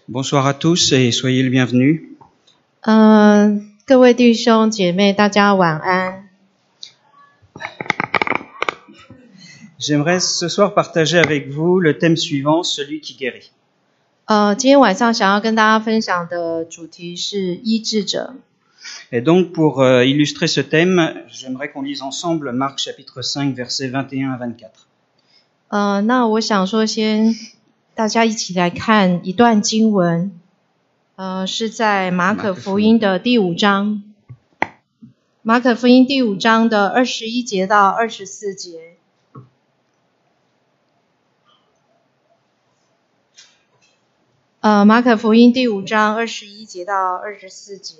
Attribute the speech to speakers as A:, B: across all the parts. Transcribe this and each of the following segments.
A: Bonsoir à tous et soyez les bienvenus.
B: 各位弟兄姐妹，大家晚安。
A: J'aimerais ce soir partager avec vous le thème suivant, celui qui guérit.
B: 今天晚上想要跟大家分享的主题是医治者。
A: Et donc pour illustrer ce thème, j'aimerais qu'on lise ensemble Marc chapitre 5 versets 21 à 24.
B: 那我想说先大家一起来看一段经文，是在马可福音的第5章。马可福音第5章的21节到24节。马可福音第5章21节到24节。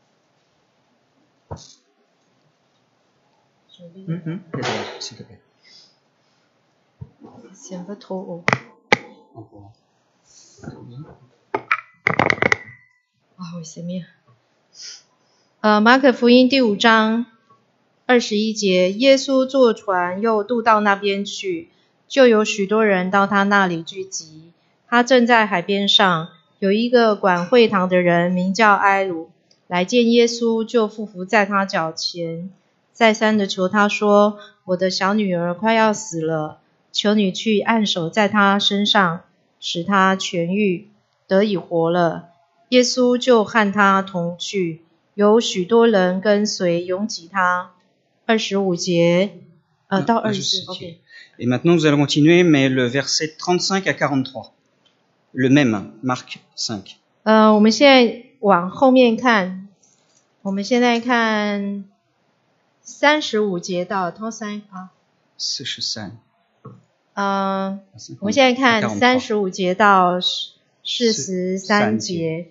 A: s'il te plaît.
B: 先不拖为什么？马可福音第5章21节，耶稣坐船又渡到那边去，就有许多人到他那里聚集。他正在海边上，有一个管会堂的人名叫埃鲁，来见耶稣，就俯伏在他脚前，再三的求他说：我的小女儿快要死了，求你去按手在她身上，使她痊愈，得以活了。耶稣就和他同去，有许多人跟随，拥挤他。25节到24 OK。
A: Et maintenant nous allons continuer, mais le verset 35 à 43. Le même, Marc 5.
B: 我们现在往后面看，我们现在看35节到35啊。
A: 43.
B: 我们现在看35节到43节。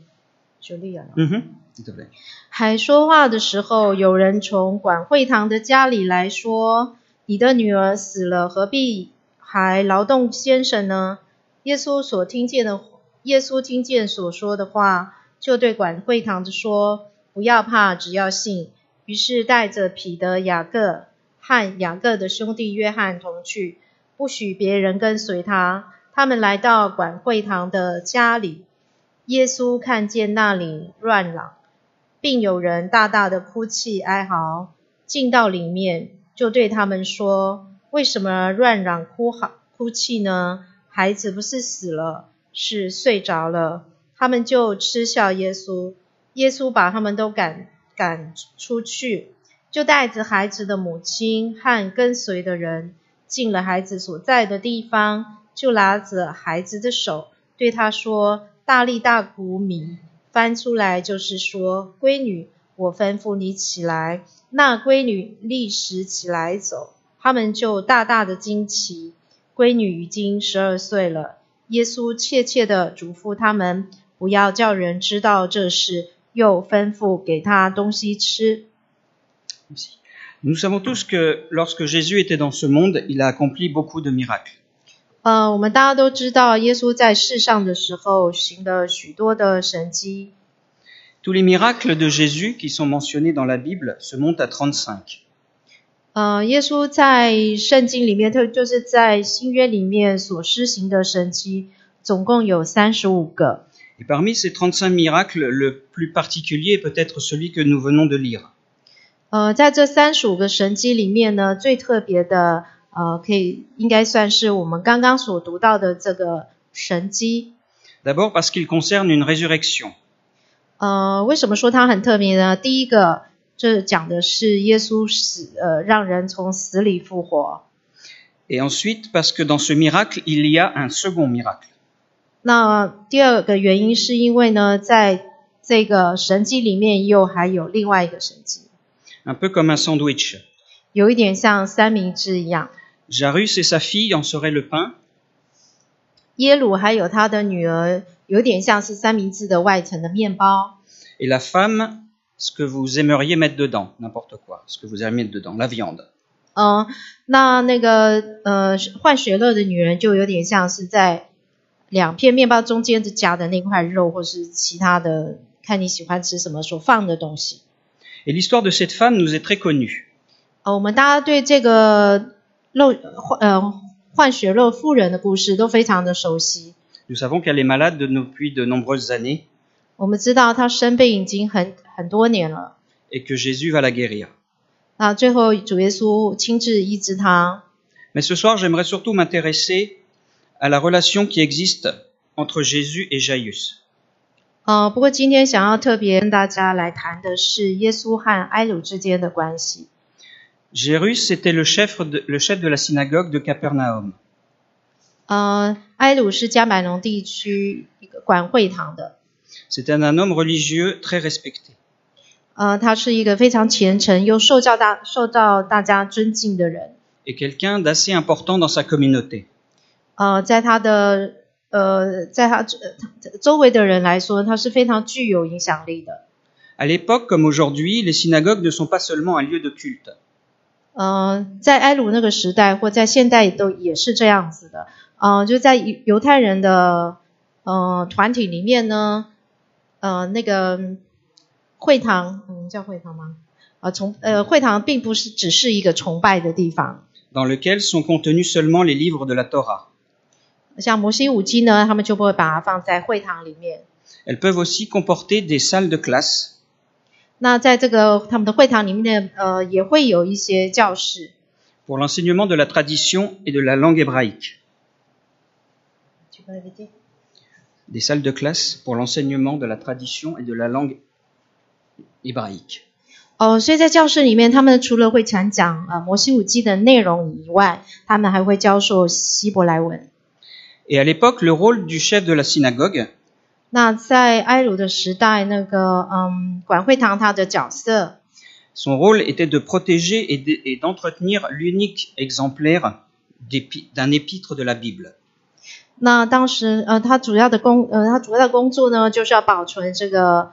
B: 还说话的时候，有人从管会堂的家里来说：你的女儿死了，何必还劳动先生呢？耶稣听见所说的话，就对管会堂的说：不要怕，只要信。于是带着彼得、雅各和雅各的兄弟约翰同去，不许别人跟随他。他们来到管会堂的家里，耶稣看见那里乱嚷，并有人大大的哭泣哀嚎，进到里面，就对他们说：为什么乱嚷哭泣呢？孩子不是死了，是睡着了。他们就嗤笑耶稣。耶稣把他们都赶出去，就带着孩子的母亲和跟随的人进了孩子所在的地方，就拿着孩子的手对他说：大利大古米，翻出来就是说：闺女，我吩咐你起来。那闺女立时起来走，他们就大大的惊奇。闺女已经12岁了。耶稣切切地嘱咐他们，不要叫人知道这事，又吩咐给他东西吃。
A: Nous savons tous que lorsque Jésus était dans ce monde, il a accompli beaucoup de miracles.
B: 我们大家都知道，耶稣在世上的时候行了许多的神迹。
A: Tous les miracles de Jésus qui sont mentionnés dans la Bible se montent à 35.
B: 耶稣在圣经里面，就是在新约里面所施行的神迹，总共有35个。
A: Et parmi ces 35 miracles, le plus particulier est peut-être celui que nous venons de lire.
B: 在这35个神迹里面呢，最特别的应该算是我们刚刚所读到的这个神迹。
A: D'abord parce qu'il concerne une résurrection.
B: 为什么说它很特别呢？第一个，这讲的是耶稣让人从死里复活。
A: Et ensuite parce que dans ce miracle, il y a un second miracle.
B: 那第二个原因是因为呢，在这个神迹里面还有另外一个神迹。
A: Un peu comme un sandwich.
B: 有一点像三明治一样。
A: Jairus et sa fille en seraient le pain.
B: 耶鲁还有他的女儿，有点像是三明治的外层的面包。
A: Et la femme, ce que vous aimeriez mettre dedans, n'importe quoi, ce que vous aimeriez mettre dedans, la viande.
B: 那个换血乐的女人就有点像是在2片面包中间夹的那块肉，或是其他的，看你喜欢吃什么所放的东西。
A: Et l'histoire de cette femme nous est très connue.
B: 我们大家对这个换血肉妇人的故事都非常的熟悉。
A: Nous savons qu'elle est malade depuis de nombreuses années
B: 我们知道他生病已经很多年了，
A: et que Jésus va la guérir.
B: 那最后主耶稣亲自医治他。
A: Mais ce soir, j'aimerais surtout m'intéresser à la relation qui existe entre Jésus et Jaïus.
B: 不过今天想要特别跟大家来谈的是耶稣和埃鲁之间的关系。
A: Jairus était le chef de la synagogue de Capernaum.
B: 埃鲁是加百农地区一个管会堂的，
A: C'était un homme religieux très respecté.
B: 他是一个非常虔诚又受到大家尊敬的人。
A: Et quelqu'un d'assez important dans sa communauté.
B: 在他周围的人来说，他是非常具有影响力的。
A: À l'époque, comme aujourd'hui, les synagogues ne sont pas seulement un lieu de culte.
B: 在埃鲁那个时代或在现代也是这样子的。就在犹太人的团体里面呢，那个会堂，叫会堂吗？会堂并不是只是一个崇拜的地方。
A: Dans lequel sont contenus seulement les livres de la Torah.
B: 像摩西五经呢，他们就不会把它放在会堂里面。
A: Elles peuvent aussi comporter des salles de classe.
B: 那在这个他们的会堂里面呢，也会有一些教室。
A: Pour l'enseignement de la tradition et de la langue hébraïque. Des salles de classe pour l'enseignement de la tradition et de la langue hébraïque.
B: 所以在教室里面，他们除了会传讲摩西五经的内容以外，他们还会教授希伯来文。
A: Et à l'époque, le rôle du chef de la synagogue,
B: 那在埃鲁的时代，那个管会堂他的角色，
A: son rôle était de protéger et d'entretenir l'unique exemplaire d'un épître de la Bible.
B: 那当时他主要的工作呢，就是要保存这个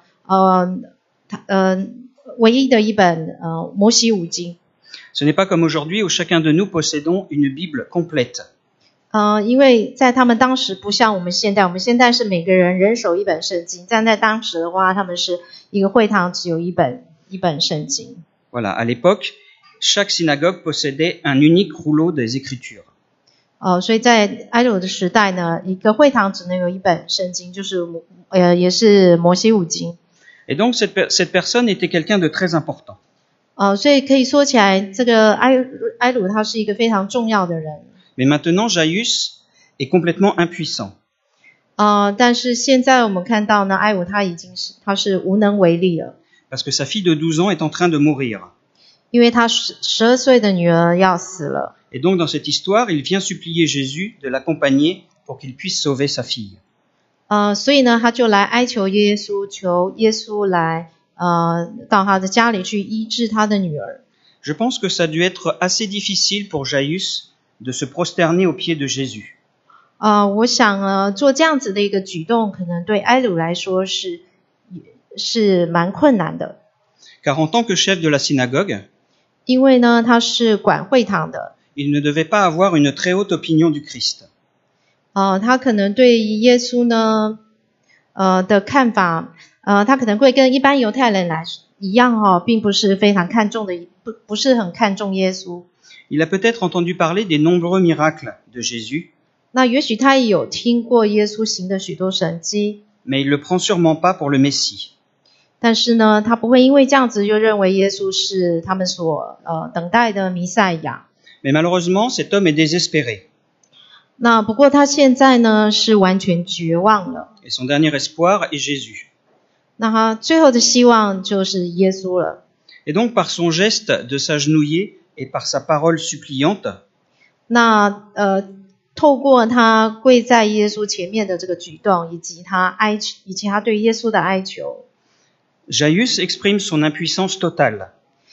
B: 唯一的一本摩西五经。
A: Ce n'est pas comme aujourd'hui où chacun de nous possédons une Bible complète.
B: 因为在他们当时不像我们现在是每个人人手一本圣经，但在当时的话，他们是一个会堂只有一本圣经。
A: Voilà, à l'époque, chaque synagogue possédait un unique rouleau des Écritures.
B: 所以在埃鲁的时代呢，一个会堂只能有一本圣经，就是也是摩西五经。
A: Et donc cette personne était quelqu'un de très important.
B: 所以可以说起来，这个埃鲁他是一个非常重要的人。
A: Mais maintenant, Jaïus est complètement impuissant.
B: 但是现在我们看到呢，埃鲁他是无能为力了。
A: Parce que sa fille de 12 ans est en train de mourir.
B: 因为他12岁的女儿要死了。
A: Et donc dans cette histoire, il vient supplier Jésus de l'accompagner pour qu'il puisse sauver sa fille.
B: 所以呢，他就来哀求耶稣，求耶稣来到他的家里去医治他的女儿。
A: Je pense que ça a dû être assez difficile pour Jaïus de se prosterner aux pieds de Jésus.
B: 我想做这样子的一个举动，可能对埃鲁来说是蛮困难的。
A: Car en tant que chef de la synagogue,
B: 因为呢，他是管会堂的。
A: il ne devait pas avoir une très haute opinion du Christ.
B: 他可能对耶稣呢的看法，他可能会跟一般犹太人一样并不是非常看重的，不是很看重耶稣。
A: Il a peut-être entendu parler des nombreux miracles de Jésus,
B: 那也许他也有听过耶稣行的许多神迹，
A: mais il le prend sûrement pas pour le Messie.
B: 但是呢，他不会因为这样子就认为耶稣是他们所等待的弥赛亚。
A: Mais malheureusement, cet homme est désespéré.
B: 那不过他现在呢是完全绝望了。
A: Et son dernier espoir est Jésus.
B: 那他最后的希望就是耶稣了。
A: Et donc par son geste de s'agenouiller et par sa parole suppliante,
B: 那透过他跪在耶稣前面的这个举动，以及他对耶稣的哀求，
A: Jaïus exprime son impuissance totale.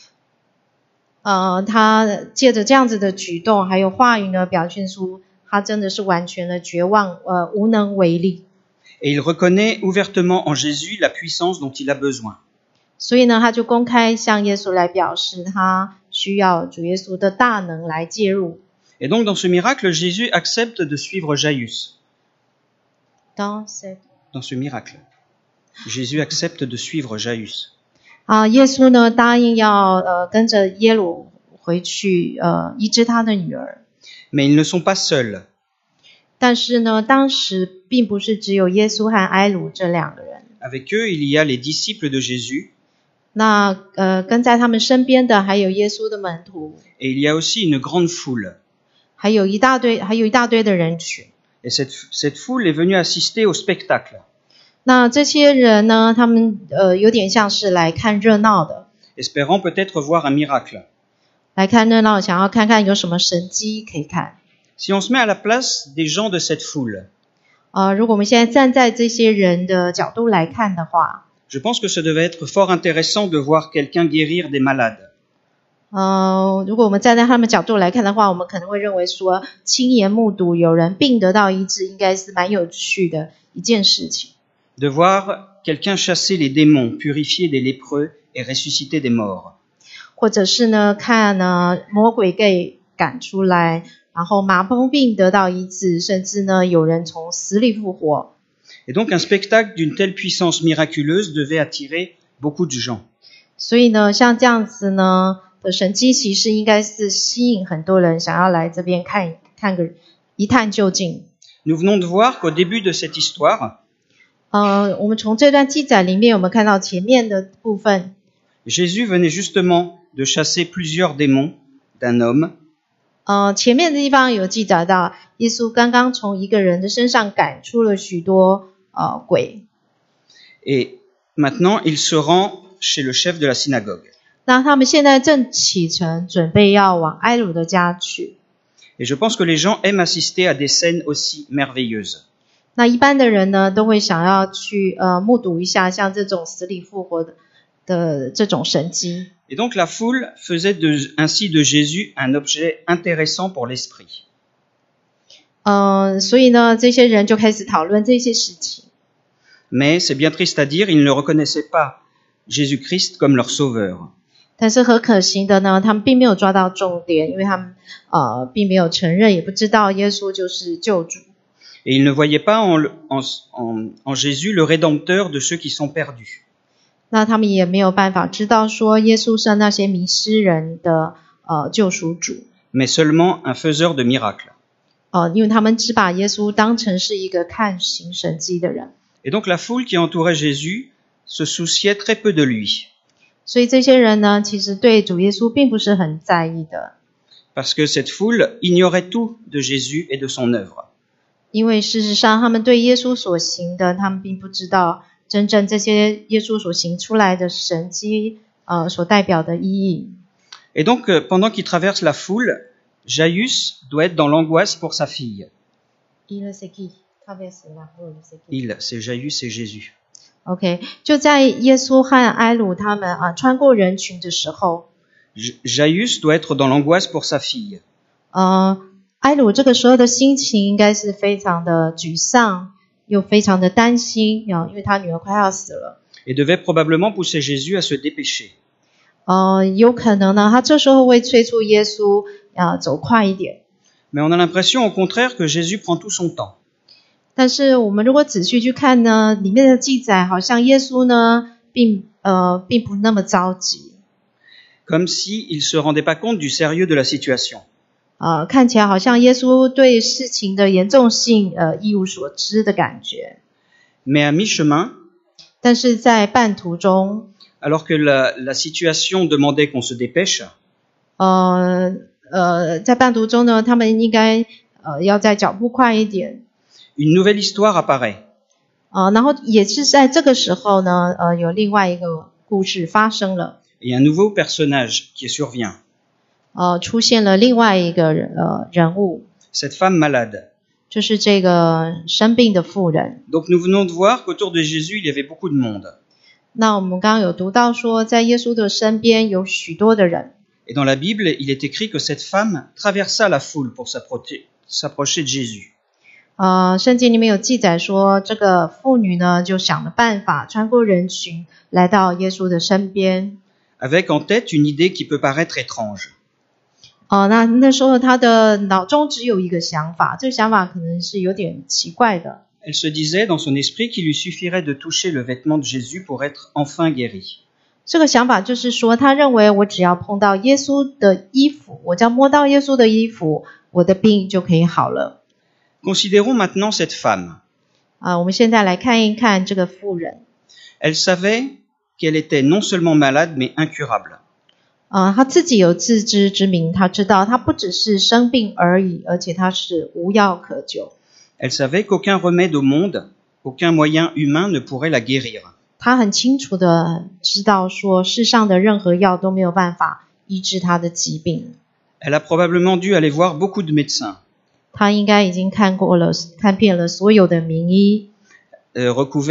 B: 他借着这样子的举动，还有话语呢，表现出他真的是完全的绝望，无能为力。
A: Et il reconnaît ouvertement en Jésus la puissance dont il a besoin.
B: 所以呢，他就公开向耶稣来表示，他需要主耶稣的大能来介入。
A: Et donc dans ce miracle, Jésus accepte de suivre Jaïus. Dans ce miracle, Jésus accepte de suivre Jaïus.
B: 耶稣呢答应要跟着耶鲁回去医治他的女儿。
A: Mais ils ne sont pas seuls.
B: 但是呢，当时并不是只有耶稣和埃鲁这两个人。
A: Avec eux, il y a les disciples de Jésus.
B: 那跟在他们身边的还有耶稣的门徒。
A: Et il y a aussi une grande foule.
B: 还有一大堆的人群。
A: Et cette foule est venue assister au spectacle.
B: 那这些人呢，他们有点像是来看热闹的。
A: Espérant peut-être voir un miracle.
B: 来看热闹，想要看看有什么神迹可以看。
A: Si on se met à la place des gens de cette foule,
B: 如果我们现在站在这些人的角度来看的话，
A: je pense que ça devait être fort intéressant de voir quelqu'un guérir des malades.
B: 如果我们站在他们角度来看的话，我们可能会认为说，亲眼目睹有人病得到医治，应该是蛮有趣的一件事情。
A: De voir quelqu'un chasser les démons, purifier des lépreux et ressusciter des morts.
B: 或者是呢，看呢魔鬼给赶出来，然后麻风病得到医治，甚至呢有人从死里复活。
A: Et donc un spectacle d'une telle puissance miraculeuse devait attirer beaucoup de gens.
B: 所以呢，像这样子呢的神迹奇事，应该是吸引很多人想要来这边看个一探究竟。
A: Nous venons de voir qu'au début de cette histoire,
B: 我们从这段记载里面，我们看到前面的部分。
A: Jésus venait justement de chasser plusieurs démons d'un homme.
B: 前面的地方有记载到，耶稣刚刚从一个人的身上赶出了许多鬼。
A: Et maintenant, il se rend chez le chef de la synagogue.
B: 那他们现在正启程，准备要往埃鲁的家去。
A: Et je pense que les gens aiment assister à des scènes aussi merveilleuses.
B: 那一般的人呢，都会想要去目睹一下像这种死里复活的这种神迹。
A: Et donc la foule faisait ainsi de Jésus un objet intéressant pour l'esprit.
B: 所以呢，这些人就开始讨论这些事情。
A: Mais c'est bien triste à dire, ils ne reconnaissaient pas Jésus-Christ comme leur sauveur.
B: 但是很可惜的呢，他们并没有抓到重点，因为他们并没有承认，也不知道耶稣就是救主。
A: Et ils ne voyaient pas en Jésus le rédempteur de ceux qui sont perdus.
B: 那他们也没有办法知道说耶稣是那些迷失人的救赎主。
A: Mais seulement un faiseur de miracles.
B: 因为他们只把耶稣当成是一个看行神迹的人。
A: Et donc la foule qui entourait Jésus se souciait très peu de lui.
B: 所以这些人呢，其实对主耶稣并不是很在意的。
A: Parce que cette foule ignorait tout de Jésus et de son œuvre.
B: 因为事实上他们对耶稣所行的，他们并不知道真正这些耶稣所行出来的神迹所代表的意义。
A: Et donc pendant qu'il traverse la foule, Jaïus doit être dans l'angoisse pour sa fille. Il, c'est Jaïus et Jésus.
B: OK， 就在耶稣和埃鲁他们穿过人群的时候，
A: Jaïus doit être dans l'angoisse pour sa fille.
B: 埃鲁这个时候的心情应该是非常的沮丧，又非常的担心，因为他女儿快要死了。
A: Et devait probablement pousser Jésus à se dépêcher.
B: 有可能呢，他这时候会催促耶稣走快一点。
A: Mais on a l'impression au contraire que Jésus prend tout son temps.
B: 但是我们如果仔细去看呢，里面的记载好像耶稣呢并不那么着急。
A: Comme s'il se rendait pas compte du sérieux de la situation.
B: 看起来好像耶稣对事情的严重性一无所知的感觉。
A: Mais à mi-chemin,
B: 但是在半途中，
A: alors que la situation demandait qu'on se dépêche,
B: 在半途中呢，他们应该要在脚步快一点。
A: une nouvelle histoire apparaît.
B: 然后也是在这个时候呢，有另外一个故事发生了。
A: Et un nouveau personnage qui survient.
B: 出现了另外一个人物。
A: Cette femme malade.
B: 就是这个生病的妇人。
A: Donc nous venons de voir qu'autour de Jésus, il y avait beaucoup de monde.
B: 那我们刚刚有读到说，在耶稣的身边有许多的人。
A: Et dans la Bible, il est écrit que cette femme traversa la foule pour s'approcher de Jésus.
B: 圣经里面有记载说，这个妇女呢就想了办法，穿过人群，来到耶稣的身边。
A: Avec en tête une idée qui peut paraître étrange.
B: 那时候他的脑中只有一个想法，这个想法可能是有点奇怪的。
A: Elle se disait dans son esprit qu'il lui suffirait de toucher le vêtement de Jésus pour être enfin guéri.
B: 这个想法就是说，他认为我只要碰到耶稣的衣服，我只要摸到耶稣的衣服，我的病就可以好了。
A: Considérons maintenant cette femme.
B: 我们现在来看一看这个妇人。
A: Elle savait qu'elle était non seulement malade, mais incurable.
B: 她自己有自知之明，她知道她不只是生病而已，而且她是无药可救。
A: Elle savait qu'aucun remède au monde, aucun moyen humain ne pourrait la guérir.
B: 她很清楚的知道说，世上的任何药都没有办法医治她的疾病。
A: Elle a probablement dû aller voir beaucoup de médecins.
B: 她应该已经看遍了所有的名医。
A: A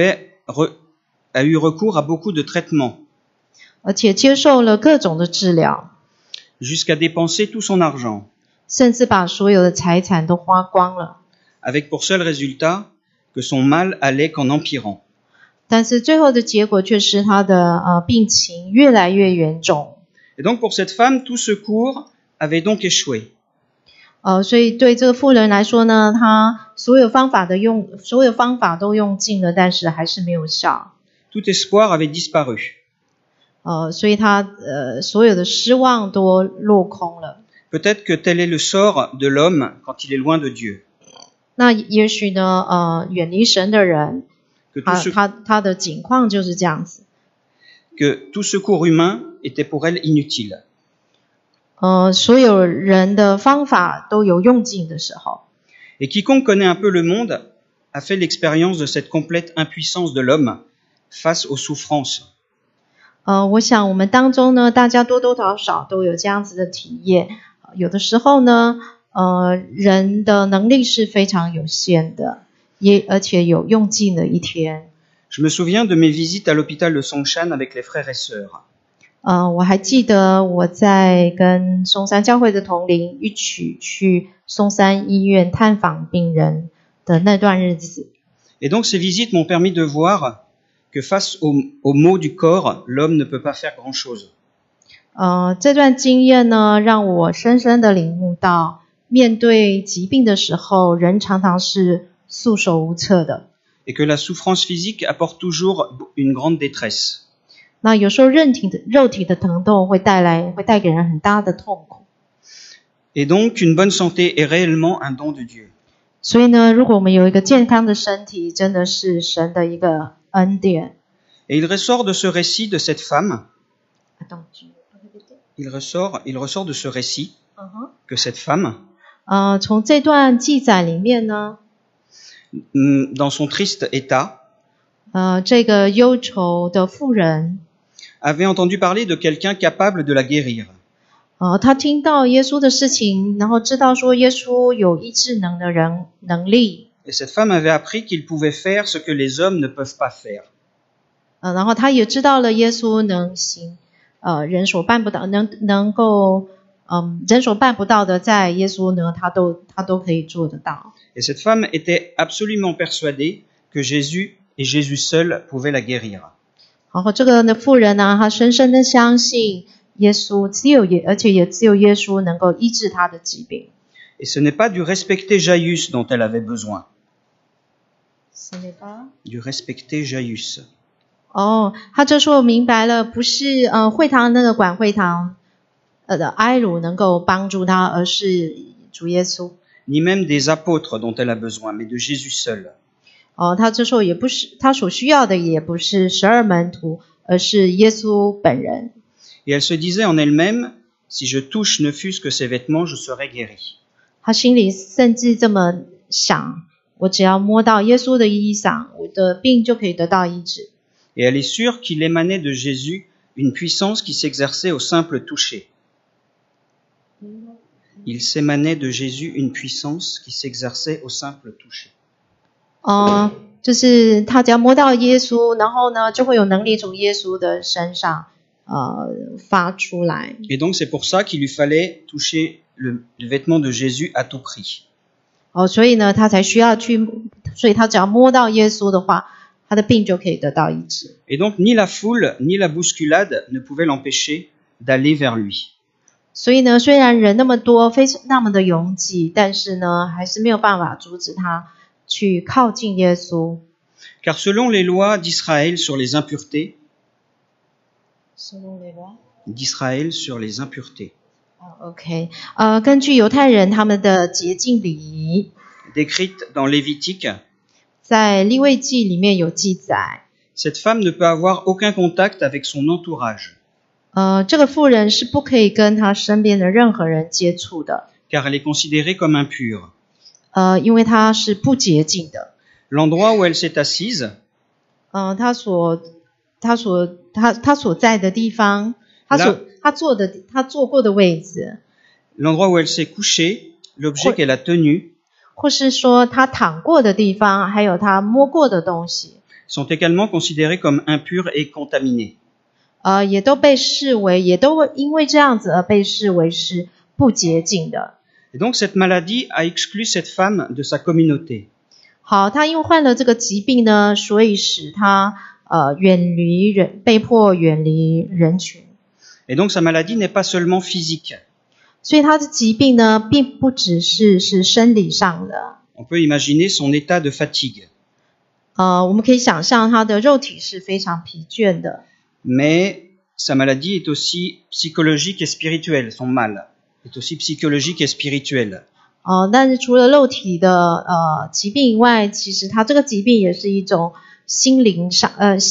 A: eu recours à beaucoup de traitements.
B: 而且接受了各种的治疗。
A: Jusqu'à dépenser tout son argent.
B: 甚至把所有的财产都花光了。
A: Avec pour seul résultat que son mal allait qu'en empirant.
B: 但是最后的结果却是她的病情越来越严重。
A: Et donc pour cette femme, tout secours avait donc échoué.
B: 所以对这个妇人来说呢，她所有方法都用尽了，但是还是没有效。
A: Tout espoir avait disparu.
B: 所以她所有的失望都落空了。
A: Peut-être que tel est le sort de l'homme quand il est loin de Dieu.
B: 那也许呢，远离神的人，他的境况就是这样子。
A: Que tout secours humain était pour elle inutile.
B: 所有人的方法都有用尽的时候。
A: Et quiconque connaît un peu le monde a fait l'expérience de cette complète impuissance de l'homme face aux souffrances.
B: 我想我们当中呢，大家多多少少都有这样子的体验。有的时候呢，人的能力是非常有限的，而且有用尽的一天。
A: Je me souviens de mes visites à l'hôpital de Songshan avec les frères et sœurs.
B: 我还记得我在跟松山教会的同龄一起去松山医院探访病人的那段日子。
A: Et donc ces visites m'ont permis de voir que face aux maux du corps, l'homme ne peut pas faire grand-chose.
B: 这段经验呢，让我深深的领悟到，面对疾病的时候，人常常是束手无策的。
A: Et que la souffrance physique apporte toujours une grande détresse.
B: 那有时候肉体的疼痛会带给人很大的痛苦。
A: Et donc une bonne santé est réellement un don de Dieu.
B: 所以呢，如果我们有一个健康的身体，真的是神的一个恩典。
A: Et il ressort de ce récit de cette femme. Il ressort de ce récit que cette femme.
B: 从这段记载里面呢，
A: dans son triste état.
B: 这个忧愁的妇人
A: avait entendu parler de quelqu'un capable de la guérir.
B: 他听到耶稣的事情，然后知道说耶稣有医治能力。
A: Et cette femme avait appris qu'il pouvait faire ce que les hommes ne peuvent pas faire.
B: 然后他也知道了耶稣能行人所办不到人所办不到的，在耶稣呢他都可以做得到。
A: Et cette femme était absolument persuadée que Jésus et Jésus seul pouvaient la guérir.
B: 然后这个妇人呢，她深深的相信耶稣而且也只有耶稣能够医治她的疾病。
A: Et ce n'est pas du respecté Jaïus dont elle avait besoin.
B: Ce n'est pas
A: du respecté Jaïus.
B: 他这时候明白了，不是会堂那个管会堂的埃鲁能够帮助他，而是主耶稣。
A: Ni même des apôtres dont elle a besoin, mais de Jésus seul.
B: 他这时候也不是他所需要的，也不是12门徒，而是耶稣本人。
A: Et elle se disait en elle-même, si je touche ne fût-ce que ses vêtements, je serai guérie.
B: 他心里甚至这么想，我只要摸到耶穌的衣裳，我的病就可以得到醫治。
A: Et elle est sûre qu'il émanait de Jésus une puissance qui s'exerçait au simple toucher. Il s'émanait de Jésus une puissance qui s'exerçait au simple toucher.
B: 就是他只要摸到耶穌，然後呢，就會有能力從耶穌的身上發出來。
A: Et donc c'est pour ça qu'il lui fallait toucher le vêtement de Jésus à tout prix.
B: 所以呢，他才需要去，所以他只要摸到耶穌的話，他的病就可以得到醫治。
A: Et donc ni la foule ni la bousculade ne pouvaient l'empêcher d'aller vers lui.
B: 所以呢，虽然人那麼多，那麼的擁擠，但是呢，還是沒有辦法阻止他去靠近耶穌。
A: Car selon les lois d'Israël sur les impuretés, d'Israël sur les impuretés.
B: OK， 根據猶太人他們的潔淨禮儀
A: décrite dans Lévitique,
B: 在利未记里面有记载。
A: cette femme ne peut avoir aucun contact avec son entourage,
B: 这个妇人是不可以跟她身边的任何人接触的，
A: car elle est considérée comme impure.
B: 因为她是不洁净的。
A: L'endroit où elle s'est assise,
B: 她所在的地方，她坐过的位置，
A: l'endroit où elle s'est couchée, l'objet qu'elle a tenu,
B: 或是说她躺过的地方，还有她摸过的东西，
A: sont également considérés comme impurs et contaminés.
B: 也都因为这样子而被视为是不洁净的。
A: Et donc cette maladie a exclu cette femme de sa communauté.
B: 好，她因为患了这个疾病呢，所以使她被迫远离人群。
A: Et donc sa maladie n'est pas seulement physique.
B: 所以她的疾病呢，并不只是生理上的。
A: On peut imaginer son état de fatigue.
B: 我们可以想象她的肉体是非常疲倦的。
A: Mais sa maladie est aussi psychologique et spirituelle. Son mal est aussi psychologique et spirituel.
B: 但是除了肉体的疾病以外，其实她这个疾病也是一种心理上跟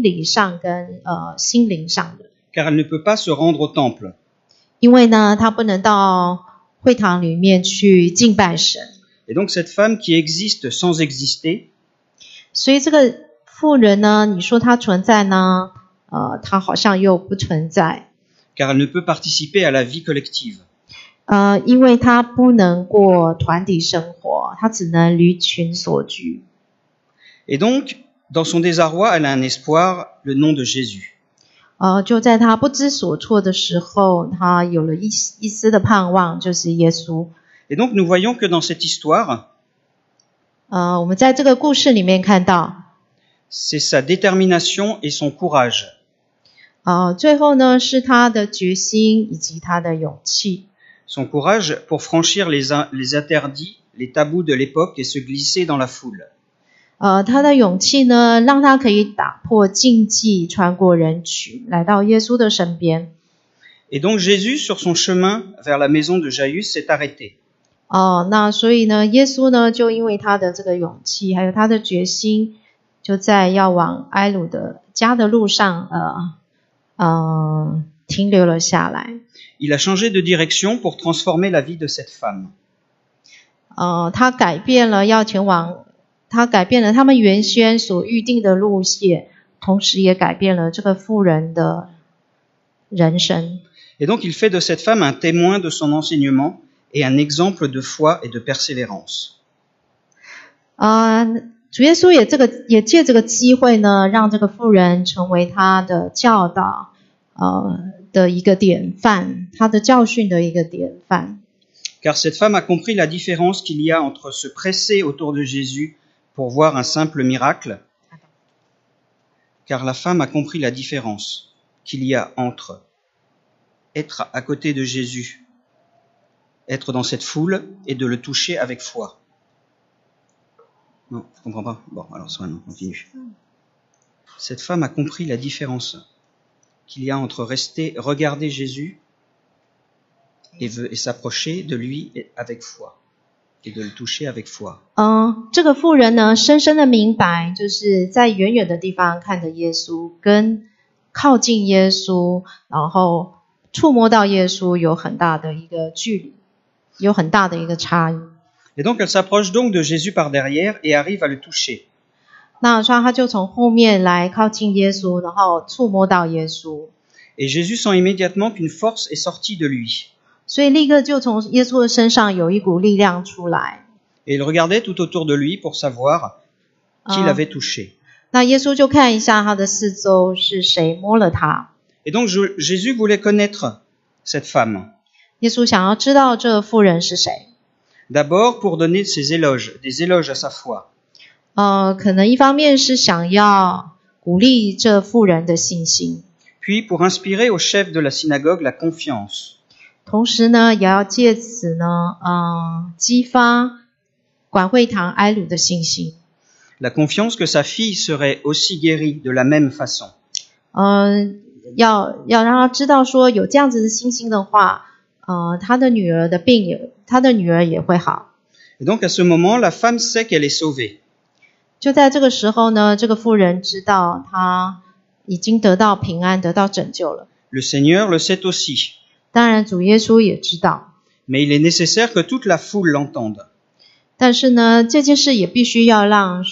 B: 心灵上的。
A: Car elle ne peut pas se rendre au temple.
B: 因为呢，她不能到会堂里面去敬拜神。
A: Et donc cette femme qui existe sans exister,
B: 所以这个妇人呢，你说她存在呢，她好像又不存在。
A: car elle ne peut participer à la vie collective.
B: 因为她不能过团体生活，她只能离群所居。
A: Et donc, dans son désarroi, elle a un espoir, le nom de Jésus.
B: 就在她不知所措的时候，她有了一丝的盼望，就是耶稣。
A: Et donc nous voyons que dans cette histoire,
B: 我们在这个故事里面看到，
A: c'est sa détermination et son courage.
B: 最后呢是她的决心以及她的勇气。
A: Son courage pour franchir les interdits, les tabous de l'époque et se glisser dans la foule.
B: 她的勇气呢，让她可以打破禁忌，穿过人群，来到耶稣的身边。
A: Et donc Jésus, sur son chemin vers la maison de Jaïus, s'est arrêté.
B: 那所以呢，耶稣呢，就因为他的这个勇气，还有他的决心，就在要往埃鲁的家的路上，停留了下来。
A: Il a changé de direction pour transformer la vie de cette femme.
B: 他改变了他们原先所预定的路线，同时也改变了这个妇人的人生。
A: Et donc il fait de cette femme un témoin de son enseignement et un exemple de foi et de persévérance.
B: 主耶稣也借这个机会呢，让这个妇人成为他的教导的一个典范，他的教训的一个典范。
A: Car cette femme a compris la différence qu'il y a entre se presser autour de Jésus pour voir un simple miracle. Car la femme a compris la différence qu'il y a entre être à côté de Jésus, être dans cette foule et de le toucher avec foi. Non, je comprends pas. Bon, alors ça, on continue. Cette femme a compris la différence qu'il y a entre regarder Jésus et s'approcher de lui avec foi, et de le toucher avec foi.
B: 这个妇人呢，深深的明白，就是在远远的地方看着耶稣，跟靠近耶稣，然后触摸到耶稣有很大的一个距离，有很大的一个差异。
A: Et donc elle s'approche donc de Jésus par derrière et arrive à le toucher.
B: 那所以他就从后面来靠近耶稣，然后触摸到耶稣。
A: Et Jésus sent immédiatement qu'une force est sortie de lui.
B: 所以立刻就从耶稣的身上有一股力量出来。
A: Et il regardait tout autour de lui pour savoir qui l'avait touché.
B: 那耶稣就看一下他的四周是谁摸了他。
A: Et donc Jésus voulait connaître cette femme.
B: 耶稣想要知道这妇人是谁。
A: D'abord pour donner des éloges à sa foi.
B: 可能一方面是想要鼓励这妇人的信心，
A: Puis pour inspirer au chef de la synagogue la confiance.
B: 同时呢，也要借此呢，激发管会堂埃鲁的信心。
A: La confiance que sa fille serait aussi guérie de la même façon.
B: 要让他知道说有这样子的信心的话，他的女儿也会好。
A: Et donc à ce moment, la femme sait qu'elle est sauvée.
B: 就在这个时候呢，这个妇人知道她已经得到平安，得到拯救了。
A: Le Seigneur le sait aussi.
B: 当然，主耶稣也知道，
A: Mais il est nécessaire que toute la foule l'entende.
B: 但是呢，这件事也必须要让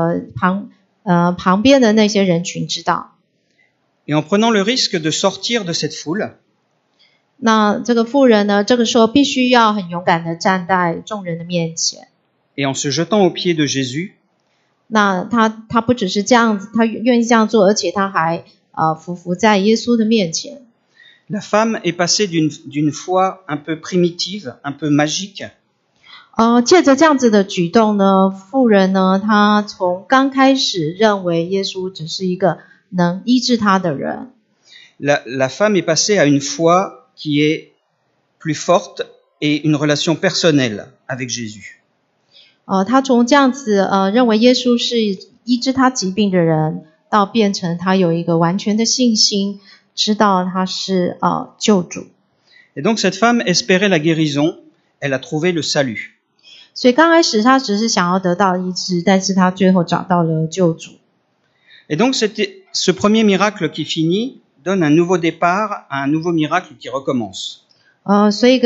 B: 旁边的那些人群知道。
A: Et en prenant le risque de sortir de cette foule,
B: 那这个妇人呢，这个时候必须要很勇敢的站在众人的面前。
A: et en se jetant aux pieds de Jésus,
B: 那他不只是这样子，他愿意这样做，而且他还匍匐在耶稣的面前。
A: la femme est passée d'une foi un peu primitive, un peu magique,
B: 借着这样子的举动呢，妇人呢，她从刚开始认为耶稣只是一个能医治她的人，
A: la femme est passée à une foi qui est plus forte et une relation personnelle avec Jésus.
B: 她从这样子认为耶稣是医治她疾病的人，到变成她有一个完全的信心，知道他是救主。
A: Et donc cette femme espérait la guérison, elle a trouvé le salut.
B: 所以刚开始她只是想要得到医治，但是她最后找到了救主。
A: Et donc ce premier miracle qui finit donne un nouveau départ à un nouveau miracle qui recommence.
B: 所以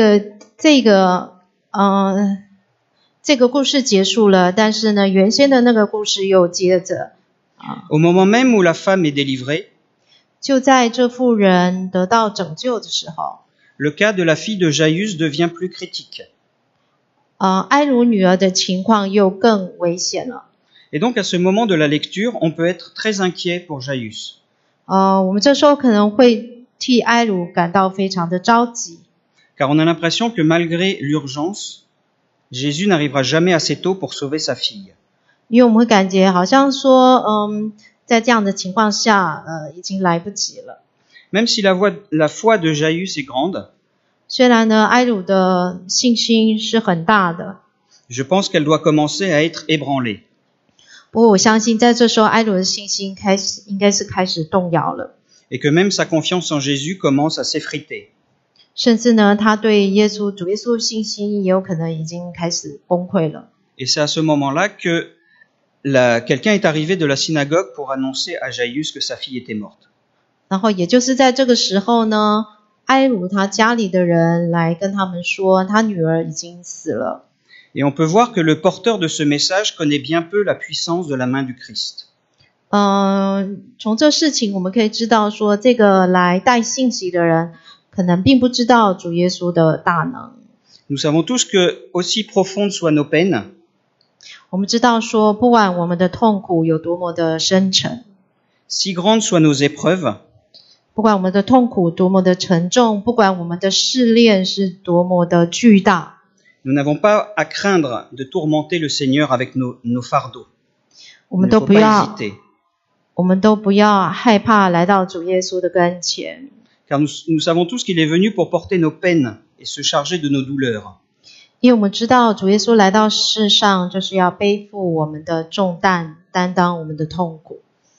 B: 这个故事结束了，但是呢，原先的那个故事又接着。
A: Au moment même où la femme est délivrée,
B: 就在这妇人得到拯救的时候，
A: le cas de la fille de Jaïrus devient plus critique.
B: 埃鲁女儿的情况又更危险了。
A: Et donc à ce moment de la lecture, on peut être très inquiet pour Jaïrus.
B: 我们这时候可能会替埃鲁感到非常的着急，
A: Car on a l'impression que malgré l'urgence, Jésus n'arrivera jamais assez tôt pour sauver sa fille.
B: 因为我们会感觉好像说，在这样的情况下，已经来不及了。
A: Même si la foi de Jaïrus est grande,
B: 虽然呢，埃鲁的信心是很大的，
A: je pense qu'elle doit commencer à être ébranlée.
B: 不过我相信在这时候，埃鲁的信心应该是开始动摇了，
A: Et que même sa confiance en Jésus commence à s'effriter.
B: 甚至呢，他对主耶稣的信心也有可能已经开始崩溃了。
A: Et c'est à ce moment-là que quelqu'un est arrivé de la synagogue pour annoncer à Jaïrus que sa fille était morte.
B: 然后也就是在这个时候呢，埃鲁他家里的人来跟他们说，他女儿已经死了。
A: Et on peut voir que le porteur de ce message connaît bien peu la puissance de la main du Christ.
B: 从这事情我们可以知道说，这个来带信息的人可能并不知道主耶稣的大能。
A: Nous savons tous que, aussi profondes soient nos peines,
B: 我们知道说，不管我们的痛苦有多么的深沉，
A: si grandes soient nos épreuves,
B: 不管我们的痛苦多么的沉重，不管我们的试炼是多么的巨大，
A: nous n'avons pas à craindre de tourmenter le Seigneur avec nos fardeaux.
B: 我们
A: Il
B: 都
A: ne faut
B: 不
A: pas
B: 要
A: hésiter.
B: 我们都不要害怕来到主耶稣的跟前，
A: Car nous savons tous qu'il est venu pour porter nos peines et se charger de nos douleurs.
B: 因为我们知道主耶稣来到世上就是要背负我们的重担，担当我们的痛苦。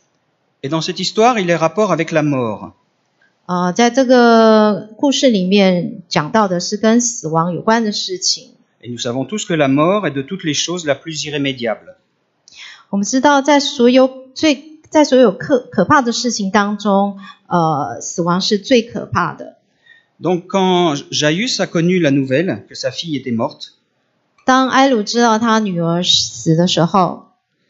A: Et dans cette histoire, il est rapport avec la mort.
B: 在这个故事里面讲到的是跟死亡有关的事情。
A: Et nous savons tous que la mort est de toutes les choses la plus irrémédiable.
B: 我们知道在所有可怕的事情当中，死亡是最可怕的。
A: Donc quand Jaïrus a connu la nouvelle que sa fille était morte,
B: 当埃鲁知道他女儿死的时候，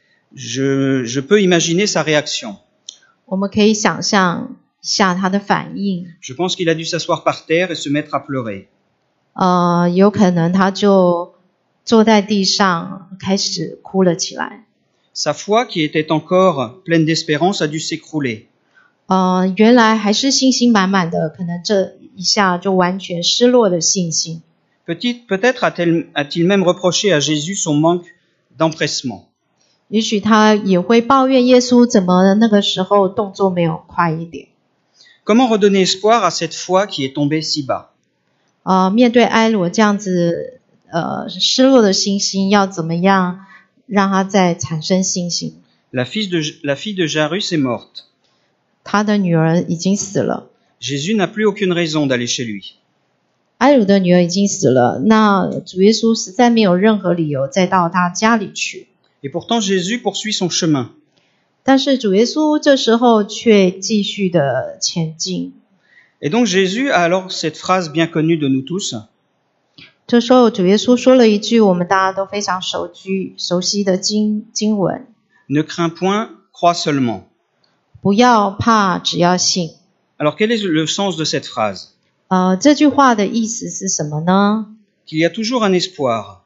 A: je peux imaginer sa réaction.
B: 我们可以想象一下他的反应。
A: Je pense qu'il a dû s'asseoir par terre et se mettre à pleurer.
B: 有可能他就坐在地上开始哭了起来。
A: Sa foi, qui était encore pleine d'espérance, a dû s'écrouler.
B: 原来还是信心满满的，可能这一下就完全失落了信心。
A: Peut-être a-t-il même reproché à Jésus son manque d'empressement.
B: 也许他也会抱怨耶稣怎么那个时候动作没有快一点。
A: Comment redonner espoir à cette foi qui est tombée si bas?
B: 面对埃罗这样子失落的信心，要怎么样让他再产生信心？
A: La fille de Jaïrus est morte.
B: 他的女儿已经死了，
A: Jésus n'a plus aucune raison d'aller chez lui.
B: 埃鲁的女儿已经死了，那主耶稣实在没有任何理由再到他家里去。
A: Et pourtant Jésus poursuit son chemin.
B: 但是主耶稣这时候却继续的前进。
A: Et donc Jésus a alors cette phrase bien connue de nous tous.
B: 这时候主耶稣说了一句我们大家都非常熟悉的经文：
A: Ne crains point, crois seulement.
B: 不要怕，只要信。
A: Alors quel est le sens de cette phrase?
B: 这句话的意思是什么呢？
A: Qu'il y a toujours un espoir.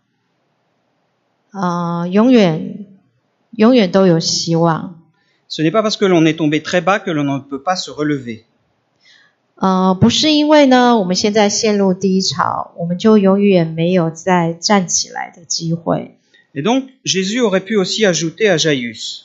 B: 永远都有希望。
A: Ce n'est pas parce que l'on est tombé très bas que l'on ne peut pas se relever.
B: 不是因为呢我们现在陷入低潮，我们就永远没有再站起来的机会。
A: Et donc Jésus aurait pu aussi ajouter à Jaïus.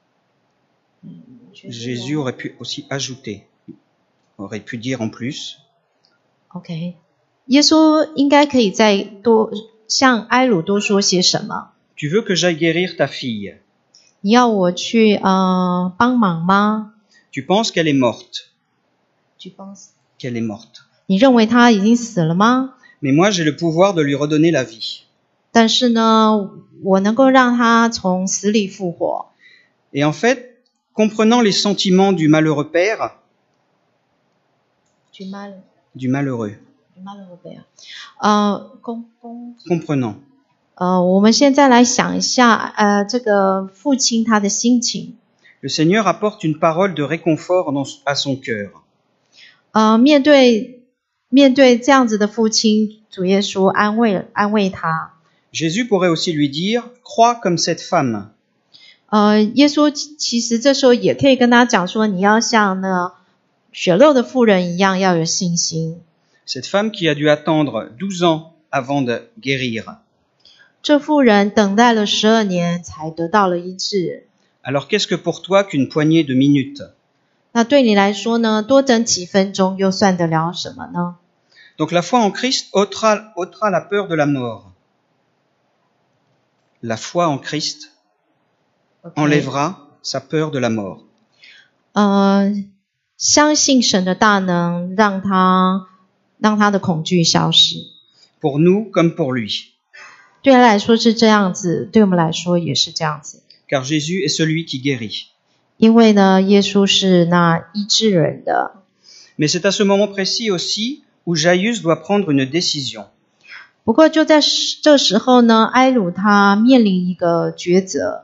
A: Jésus aurait pu aussi ajouter. Aurait pu dire en plus.
B: OK， 耶稣应该可以再多向埃鲁多说些什么？
A: Tu veux que j'aille guérir ta fille?
B: 你要我去帮忙吗？
A: Tu penses qu'elle est morte?
B: 去帮死？
A: Qu'elle est morte.
B: 你认为他已经死了吗？
A: Mais moi j'ai le pouvoir de lui redonner la vie.
B: 但是呢，我能够让他从死里复活。
A: Et en fait, comprenant les sentiments du malheureux père, du malheureux, comprenant.
B: 我们现在来想一下，这个父亲他的心情。
A: Le Seigneur apporte une parole de réconfort à son cœur.
B: 面对这样子的父亲，主耶稣安慰他。
A: Jésus pourrait aussi lui dire, crois comme cette femme.
B: 耶稣其实这时候也可以跟他讲说，你要像那血肉的妇人一样，要有信心。
A: Cette femme qui a dû attendre 12 ans avant de guérir.
B: 这妇人等待了12年才得到了医治。
A: Alors qu'est-ce que pour toi qu'une poignée de minutes?
B: 那对你来说呢，多等几分钟又算得了什么呢？
A: Donc la foi en Christ ôtera la peur de la mort. La foi en Christ enlèvera sa peur de la mort.
B: 相信神的大能，让他的恐惧消失。
A: Pour nous comme pour lui.
B: 对他来说是这样子，对我们来说也是这样子。
A: Car Jésus est celui qui guérit.
B: 因为呢，耶稣是那医治人的。
A: Mais c'est à ce moment précis aussi où Jaïus doit prendre une décision.
B: 不过就在这时候呢，埃鲁他面临一个抉择。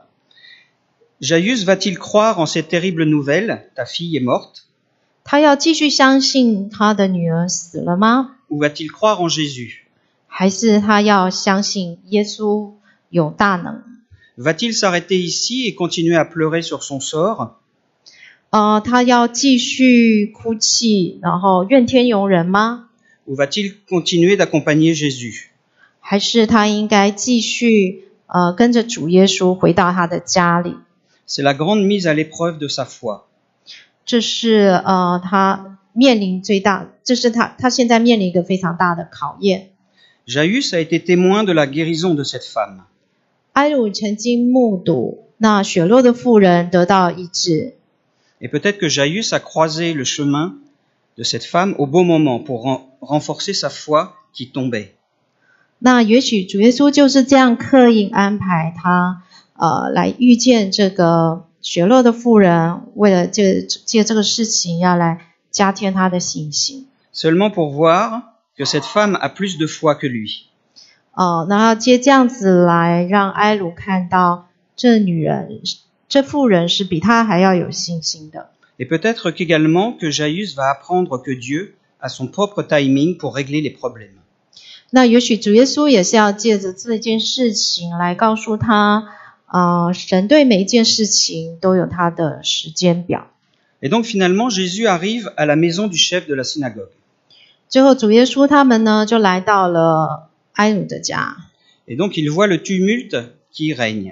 A: Jaïus va-t-il croire en cette terrible nouvelle, ta fille est morte,
B: 他要继续相信他的女儿死了吗？
A: ou va-t-il croire en Jésus?
B: 还是他要相信耶稣有大能？
A: Va-t-il s'arrêter ici et continuer à pleurer sur son sort?
B: 他要继续哭泣，然后怨天尤人吗？
A: Ou va-t-il continuer d'accompagner Jésus?
B: 还是他应该继续跟着主耶稣回到他的家里？
A: C'est la grande mise à l'épreuve de sa foi.
B: 这是他面临最大，这是他现在面临一个非常大的考验。
A: Jaïus a été témoin de la guérison de cette femme.
B: 埃鲁曾经目睹那血肉的妇人得到医治。
A: Et peut-être que Jaïus a croisé le chemin de cette femme au bon moment pour renforcer sa foi qui tombait.
B: 那也许主耶稣就是这样刻意安排他来遇见这个血肉的妇人，为了借这个事情要来加添他的信心。
A: Seulement pour voir que cette femme a plus de foi que lui.
B: 然后借这样子来让埃鲁看到这妇人是比他还要有信心的。
A: Et peut-être qu'également que Jaïus va apprendre que Dieu a son propre timing pour régler les problèmes.
B: 那也许主耶稣也是要借着这件事情来告诉他，神对每一件事情都有他的时间表。
A: Et donc finalement, Jésus arrive à la maison du chef de la synagogue.
B: 最后主耶稣他们呢就来到了埃鲁的家。
A: Et donc il voit le tumulte qui règne.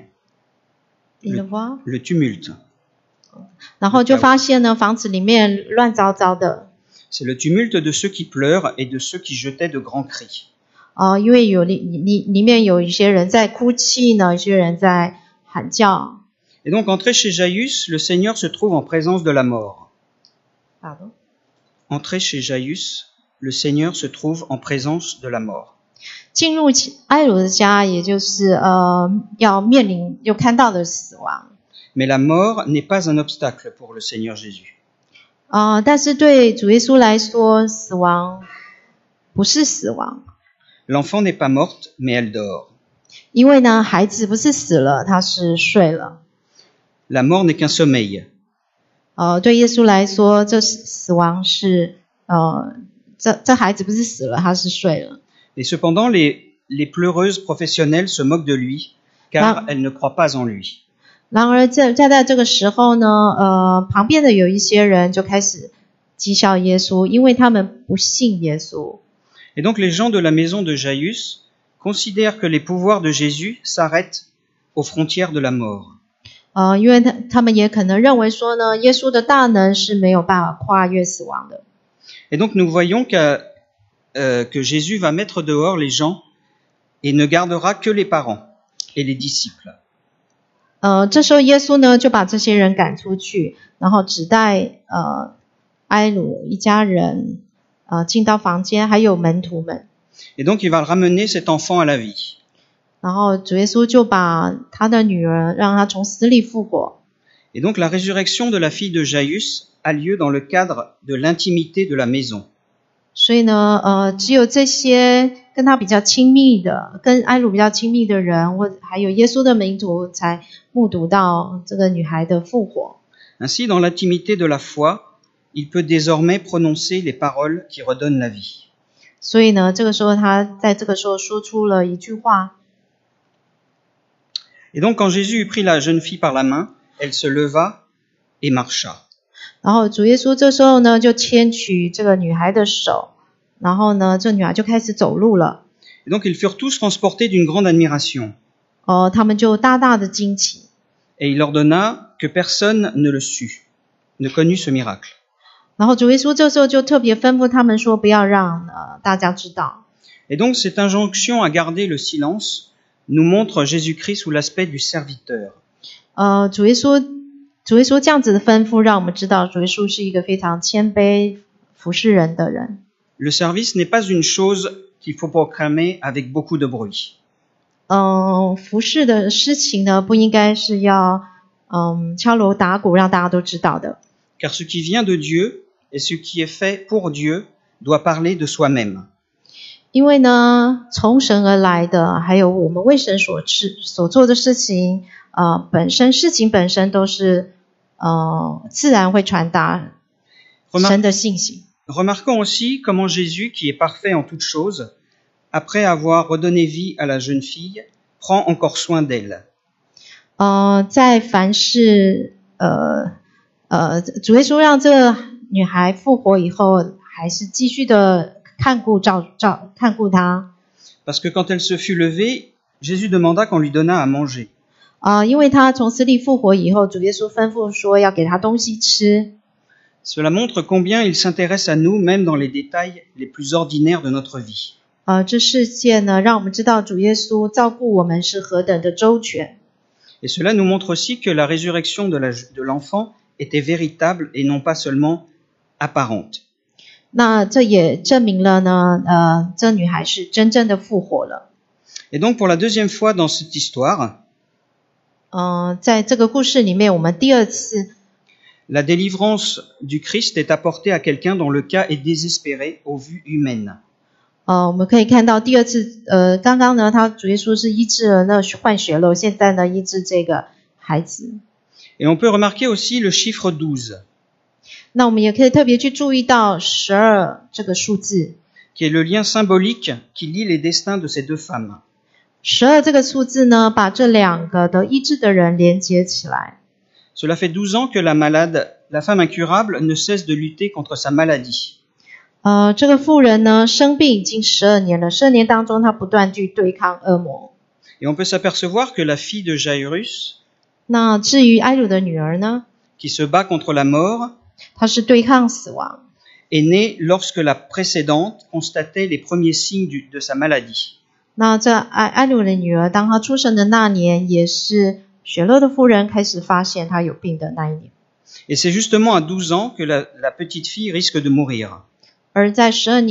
A: Le tumulte.
B: 然后就发现呢房子里面乱糟糟的。
A: C'est le tumulte de ceux qui pleurent et de ceux qui jetaient de grands cris.
B: 因为里面有一些人在哭泣呢，有些人在喊叫。
A: Et donc entré chez Jaïus, le Seigneur se trouve en présence de la mort.
B: Pardon?
A: Entré chez Jaïus, le Seigneur se trouve en présence de la mort.
B: 进入埃鲁的家，也就是要面临又看到的死亡。
A: Mais la mort n'est pas un obstacle pour le Seigneur Jésus.
B: 但是对主耶稣来说，死亡不是死亡。
A: L'enfant n'est pas morte, mais elle dort.
B: 因为呢，孩子不是死了，他是睡了。
A: La mort n'est qu'un sommeil.
B: 对耶稣来说，这死亡是这孩子不是死了，他是睡了。
A: Et cependant, les pleureuses professionnelles se moquent de lui, car elles ne croient pas en lui.
B: 然而在这个时候呢，旁边的有一些人就开始讥笑耶稣，因为他们不信耶稣。
A: Et donc les gens de la maison de Jaïrus considèrent que les pouvoirs de Jésus s'arrêtent aux frontières de la mort.
B: 因为他们也可能认为说呢，耶稣的大能是没有办法跨越死亡的。
A: Et donc nous voyons que Jésus va mettre dehors les gens et ne gardera que les parents et les disciples.
B: 这时候耶稣呢就把这些人赶出去，然后只带埃鲁一家人进到房间，还有门徒们。
A: Et donc il va ramener cet enfant à la vie.
B: 然后主耶稣就把他的女儿让他从死里复活。
A: Et donc la résurrection de la fille de Jaïrus a lieu dans le cadre de l'intimité de la maison.
B: 所以呢，只有这些跟他比较亲密的，跟埃鲁比较亲密的人，或还有耶稣的门徒，才目睹到这个女孩的复活。
A: Ainsi, dans l'intimité de la foi, il peut désormais prononcer les paroles qui redonnent la vie.
B: 所以呢，这个时候他在这个时候说出了一句话。
A: Et donc, quand Jésus eut pris la jeune fille par la main, elle se leva et marcha.
B: 然后主耶稣这时候呢，就牵取这个女孩的手，然后呢，这女孩就开始走路了。
A: Et donc, ils furent tous transportés d'une grande admiration.
B: 他们就大大的惊奇。
A: Et il ordonna que personne ne le sût, ne connût ce miracle.
B: 然后主耶稣这时候就特别吩咐他们说，不要让大家知道。
A: Et donc, cette injonction à garder le silence nous montre Jésus-Christ sous l'aspect du serviteur.
B: 主耶稣这样子的吩咐，让我们知道主耶稣是一个非常谦卑服侍人的人。
A: Le service n'est pas une chose qu'il faut proclamer avec beaucoup de bruit.
B: 服侍的事情呢，不应该是要敲锣打鼓让大家都知道的。
A: Car ce qui vient de Dieu et ce qui est fait pour Dieu doit parler de soi-même.
B: 因为呢，从神而来的，还有我们为神所做的事情，事情本身都是自然会传达神的信息。
A: Remarquons aussi comment Jésus, qui est parfait en toutes choses, après avoir redonné vie à la jeune fille, prend encore soin d'elle.
B: 在凡事主耶稣让这个女孩复活以后，还是继续的看顾她。
A: Parce que quand elle se fut levée, Jésus demanda qu'on lui donnât à manger.
B: 因为她从死里复活以后，主耶稣吩咐说要给她东西吃。
A: Cela montre combien il s'intéresse à nous, même dans les détails les plus ordinaires de notre vie.
B: 这事件呢，让我们知道主耶稣照顾我们是何等的周全。
A: Et cela nous montre aussi que la résurrection de l'enfant était véritable et non pas seulement apparente.
B: 那这也证明了呢，这女孩是真正的复活了。
A: Et donc pour la deuxième fois dans cette histoire,
B: 在这个故事里面，我们第二次
A: la délivrance du Christ est apportée à quelqu'un dont le cas est désespéré aux vues humaines.
B: 我们可以看到第二次，刚刚呢，主耶稣是医治了那患血漏，现在呢，医治这个孩子。
A: Et on peut remarquer aussi le chiffre 12.
B: 那我们也可以特别去注意到12这个数字，
A: qui est le lien symbolique qui lie les destins de ces deux femmes.
B: 12这个数字呢，把这两个的医治的人连接起来。
A: Cela fait 12 ans que la femme incurable, ne cesse de lutter contre sa maladie.
B: 这个妇人呢，生病已经12年了，12年当中，她不断去对抗恶魔。
A: Et on peut s'apercevoir que la fille de Jaïrus,
B: 那至于埃鲁的女儿呢，
A: qui se bat contre la mort,
B: 她是对抗死亡，
A: est née lorsque la précédente constatait les premiers signes de sa maladie.
B: 那这埃鲁的女儿，当她出生的那年，也是血漏的妇人开始发现她有病的那一年。
A: Et c'est justement à 12 ans que la petite fille risque de mourir.
B: 而在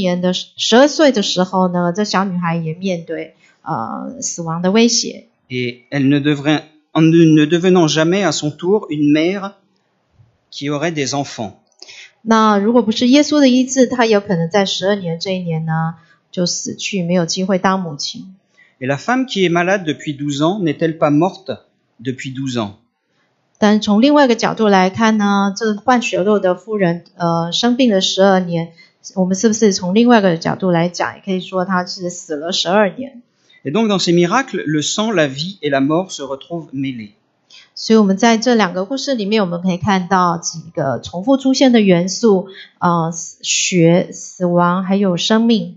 B: 12岁的时候呢，这小女孩也面对死亡的威胁。
A: Et elle en ne devenant jamais à son tour une mère qui aurait des enfants.
B: 那如果不是耶稣的医治，她有可能在12年这一年呢就死去，没有机会当母亲。
A: Et la femme qui est malade depuis 12 ans, n'est-elle pas morte depuis 12 ans?
B: 但从另外一个角度来看呢，这患血肉的妇人生病了12年，我们是不是从另外一个角度来讲，也可以说她是死了12年。
A: Et donc dans ces miracles, le sang, la vie et la mort se retrouvent mêlés.
B: 所以我们在这两个故事里面，我们可以看到几个重复出现的元素，血、死亡还有生命。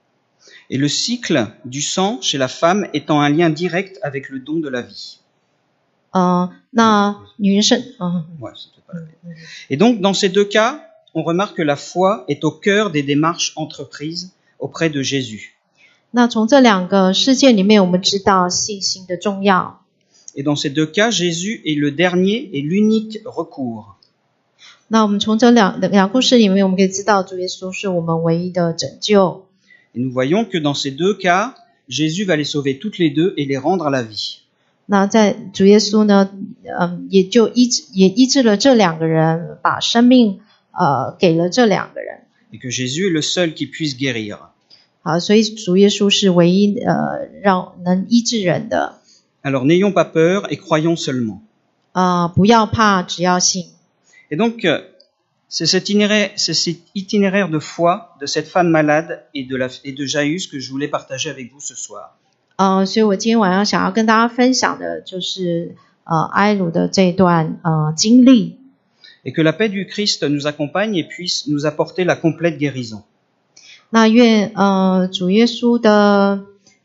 A: Et le cycle du sang chez la femme étant un lien direct avec le don de la vie.
B: 那女生
A: Ouais, c'était pas la peine. Et donc dans ces deux cas, on remarque que la foi est au cœur des démarches entreprises auprès de Jésus.
B: 那从这两个事件里面，我们知道信心的重要。
A: Et dans ces deux cas, Jésus est le dernier et l'unique recours.
B: 那我们从这两故事里面，我们可以知道主耶稣是我们唯一的拯救。
A: Et nous voyons que dans ces deux cas, Jésus va les sauver toutes les deux et les rendre à la vie.
B: 那在主耶稣呢，也医治了这两个人，把生命给了这两个人。
A: Et que Jésus est le seul qui puisse guérir.
B: 好，所以主耶稣是唯一能医治人的。
A: Alors n'ayons pas peur et croyons seulement.
B: 不要怕，只要信。
A: Et donc, c'est cet itinéraire de foi de cette femme malade et de Jaïus que je voulais partager avec vous ce soir.
B: 所以我今天晚上想要跟大家分享的就是埃鲁的这段经历。
A: Et que la paix du Christ nous accompagne et puisse nous apporter la complète guérison.
B: 那愿主耶稣的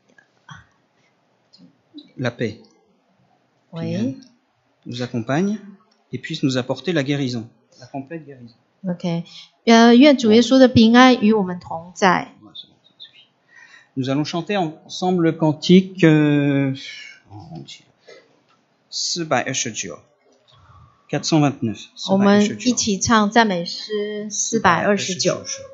A: La paix nous accompagne et puisse nous apporter la guérison, la complète guérison.
B: OK， 愿主耶稣的平安与我们同在。
A: Nous allons chanter ensemble le cantique 429. 429.
B: 我们一起唱赞美诗429。